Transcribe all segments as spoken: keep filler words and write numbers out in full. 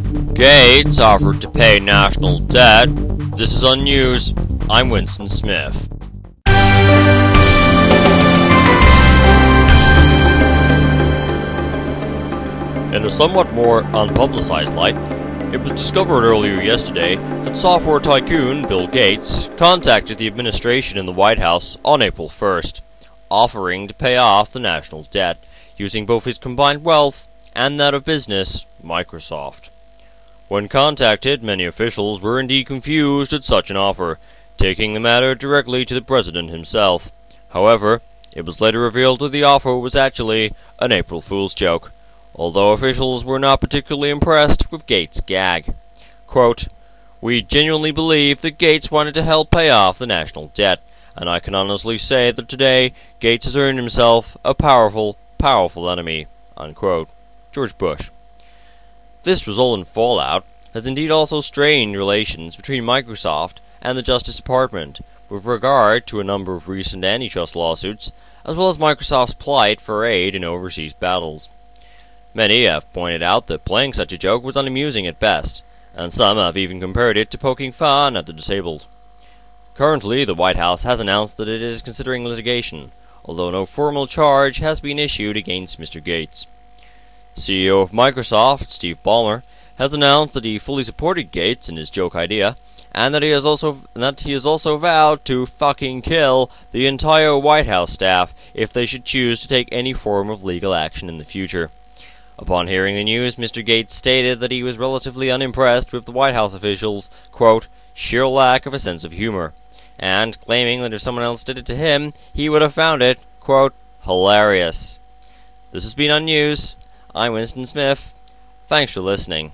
Gates offered to pay national debt. This is on News. I'm Winston Smith. In a somewhat more unpublicized light, it was discovered earlier yesterday that software tycoon Bill Gates contacted the administration in the White House on April first, offering to pay off the national debt using both his combined wealth and that of business, Microsoft. When contacted, many officials were indeed confused at such an offer, taking the matter directly to the president himself. However, it was later revealed that the offer was actually an April Fool's joke, although officials were not particularly impressed with Gates' gag. Quote, "We genuinely believe that Gates wanted to help pay off the national debt, and I can honestly say that today Gates has earned himself a powerful, powerful enemy." Unquote. George Bush. This resultant fallout has indeed also strained relations between Microsoft and the Justice Department with regard to a number of recent antitrust lawsuits, as well as Microsoft's plight for aid in overseas battles. Many have pointed out that playing such a joke was unamusing at best, and some have even compared it to poking fun at the disabled. Currently, the White House has announced that it is considering litigation, although no formal charge has been issued against Mister Gates. C E O of Microsoft, Steve Ballmer, has announced that he fully supported Gates in his joke idea, and that he has also that he has also vowed to fucking kill the entire White House staff if they should choose to take any form of legal action in the future. Upon hearing the news, Mister Gates stated that he was relatively unimpressed with the White House officials' quote, sheer lack of a sense of humor, and claiming that if someone else did it to him, he would have found it, quote, hilarious. This has been on News. I'm Winston Smith. Thanks for listening.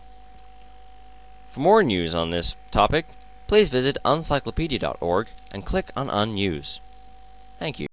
For more news on this topic, please visit uncyclopedia dot org and click on Unnews. Thank you.